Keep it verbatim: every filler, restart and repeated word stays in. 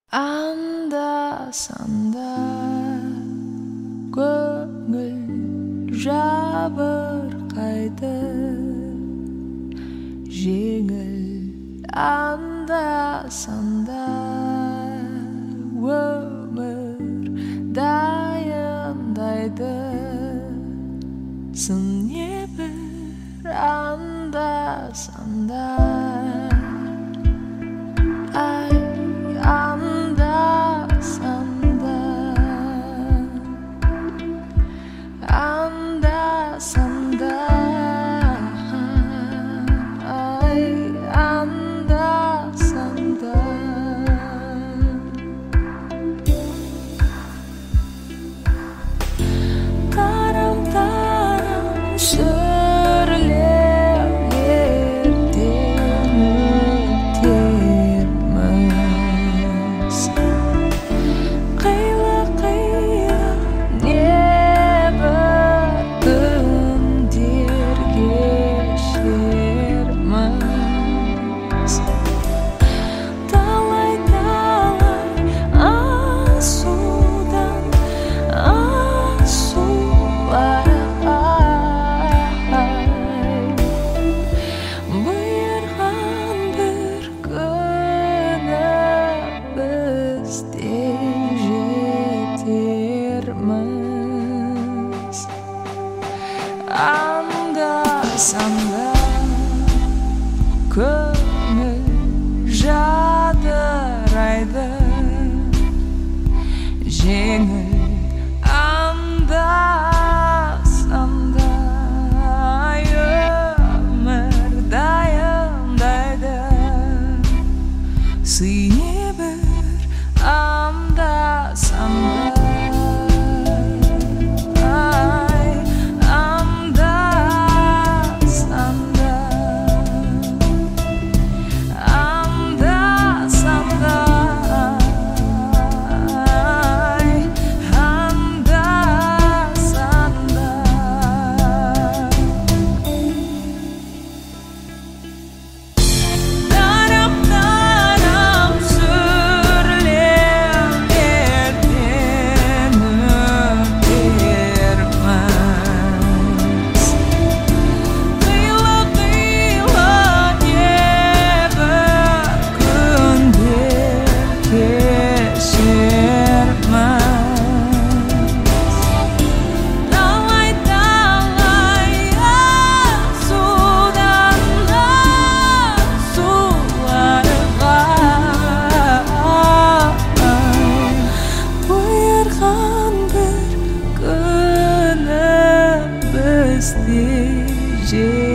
Анда-санда көңіл жабырқайды, жеңіл анда-санда өмір дайындайды. Сын небір анда-санда, ай анда-санда, анда-санда, ай анда-санда. Тарам-тарам сүрлеу ертең өтерміз, қилы-қилы небір күндер кешерміз. Талай-талай асудан асуларға бұйырған бір күні бізде жетерміз. Анда-санда көңіл жадырайды, жеңіл анда-санда өмір дайындайды. Сый небір анда-санда, ай анда-санда, анда-санда, ай анда-санда. Тарам-тарам сүрлеу ертең өтерміз, қилы-қилы небір күндер кешерміз. Талай-талай асудан асуларға бұйырған бір күні бізде